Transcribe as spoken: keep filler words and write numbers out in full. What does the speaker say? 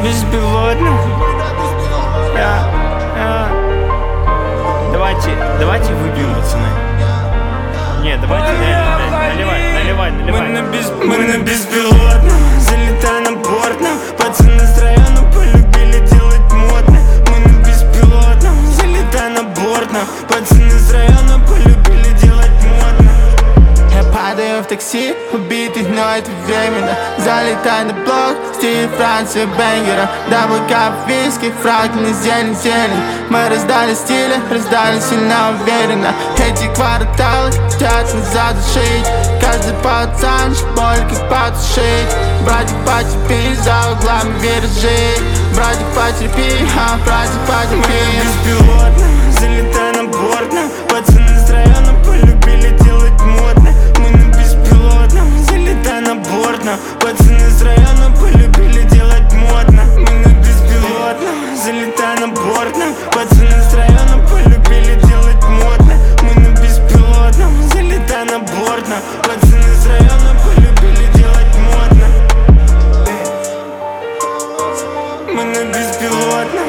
беспилотном. Я, я. Давайте, давайте выпьем, пацаны. Нет, давайте на, на, наливай, наливай, наливай. Мы на, без, мы на беспилотном, залетай на бортном. Пацаны с района полюбили делать модно. Мы на беспилотном, залетай на бортном. Пацаны с района полюбили делать модно. Я падаю в такси, убитый, но это временно. Залетай на блок, стиль Франции бэнгера. Даблкап, виски, фраг, не зелень, зелень. Мы раздали стили, раздали сильно уверенно. Эти кварталы хотят нас задушить. Каждый пацанчик боль как потушить. Братик, потерпи, за углами виражи. Братик, потерпи, а братик, потерпи. Мы беспилотно, залетай на бортном. Пацаны с района полюбили делать модно. Мы на беспилотном, залетай на бортном. Пацаны с района полюбили делать модно. Мы на беспилотном, залетай на бортном. Пацаны с района полюбили делать модно. Мы на беспилотном, залетай на бортном. Пацаны с района полюбили делать модно. Мы на беспилотном.